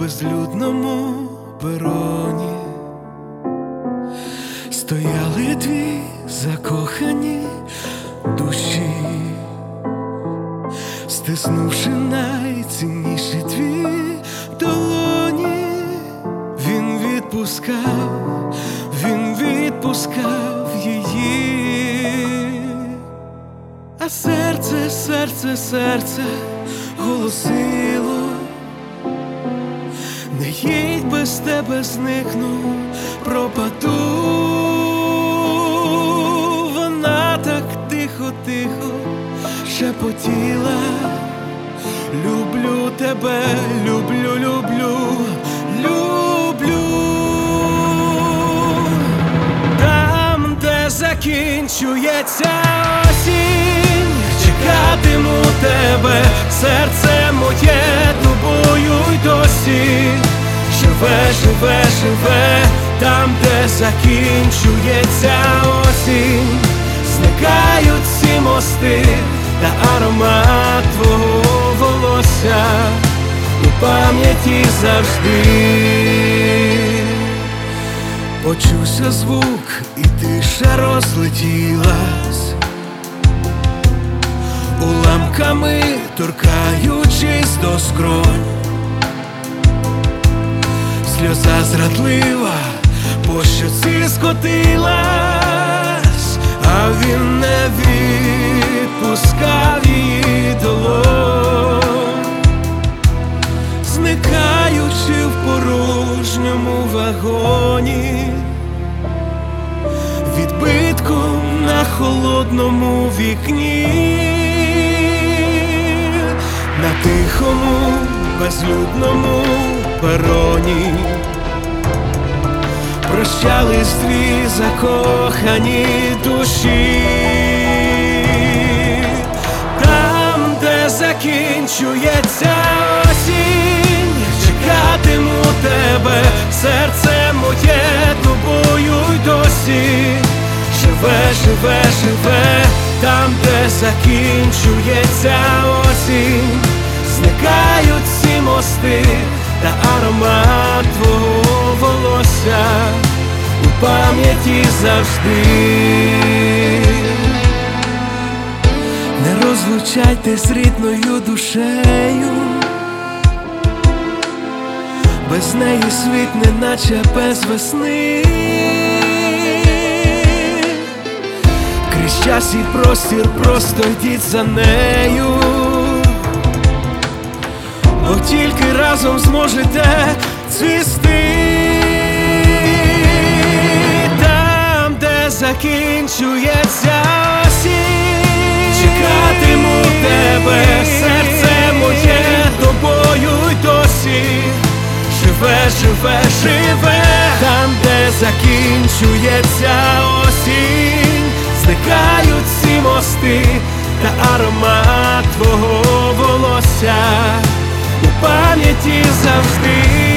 безлюдному пероні стояли дві закохані душі, стиснувши найцінніші дві долоні. Він відпускав її, а серце голосило: не їдь, без тебе зникну, пропаду. Вона так тихо шепотіла: люблю тебе, люблю. Там, де закінчується осінь, чекатиму тебе, серце моє тобою й досі живе. Там, де закінчується осінь, зникають всі мости, та аромат твого волосся у пам'яті завжди. Почувся звук, і тиша розлетілась, уламками торкаючись до скронь. Сльоза зрадлива по щоці скотилась, а він не відпускав її долонь, зникаючи в порожньому вагоні, відбитком на холодному вікні. На тихому, безлюдному пероні прощались дві закохані душі. Там, де закінчується осінь, чекатиму тебе, серце моє тобою й досі живе. Там, де закінчується осінь, зникають всі мости, та аромат твого волосся у пам'яті завжди. Не розлучайтесь з рідною душею, без неї світ неначе без весни. Крізь час і простір просто йдіть за нею, бо тільки разом зможете цвісти. Там, де закінчується осінь, чекатиму тебе, серце моє тобою й досі живе. Там, де закінчується осінь, зникають всі мости, та аромат твого волосся у пам'яті завжди.